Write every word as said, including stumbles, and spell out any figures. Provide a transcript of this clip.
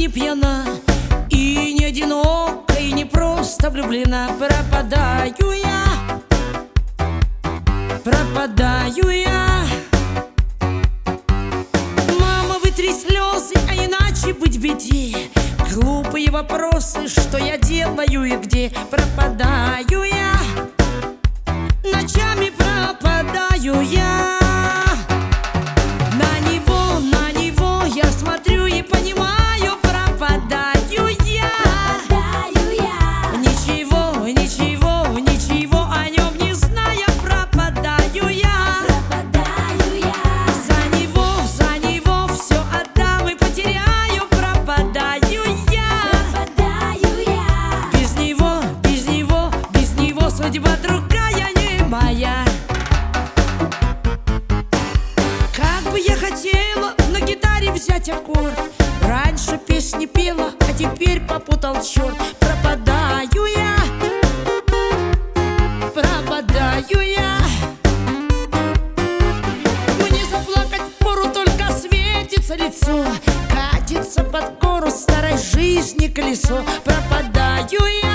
не пьяна, и не одинока, и не просто влюблена. Пропадаю я, пропадаю я. Мама, вытри слезы, а иначе быть беде. Глупые вопросы, что я делаю и где. Пропадаю я, ночами пропадаю я. На него, на него я смотрю и понимаю, пропадаю я. Пропадаю я. Ничего, ничего, ничего о нем не зная, пропадаю я. Пропадаю я. За него, за него все отдам и потеряю, пропадаю я. Пропадаю я. Без него, без него, без него судьба другая не моя. Как бы я хотела на гитаре взять аккорд. Раньше песни пела, а теперь попутал черт. Пропадаю я, пропадаю я. Мне заплакать впору, только светится лицо. Катится под гору старой жизни колесо. Пропадаю я.